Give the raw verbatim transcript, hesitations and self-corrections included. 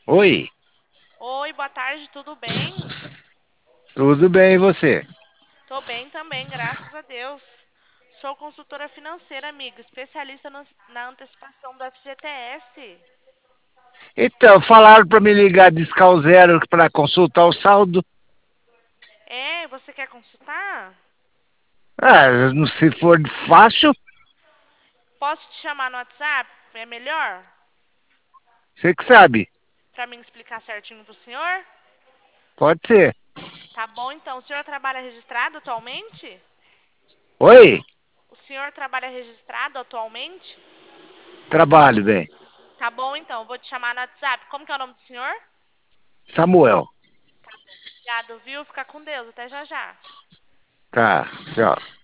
Oi, Oi, boa tarde, tudo bem? tudo bem e você? Tô bem também, graças a Deus. Sou consultora financeira, amiga, especialista no- na antecipação do F G T S. Então, falaram para me ligar de Discal Zero para consultar o saldo. É, você quer consultar? Ah, não se for fácil, Posso te chamar no WhatsApp? É melhor? você que sabe. Pra mim explicar certinho pro senhor? Pode ser. Tá bom, então. O senhor trabalha registrado atualmente? Oi, O senhor trabalha registrado atualmente? trabalho bem. Tá bom, então. Vou te chamar no WhatsApp. Como que é o nome do senhor? Samuel, Obrigado, viu? Fica com Deus. Até já já. tá, tchau.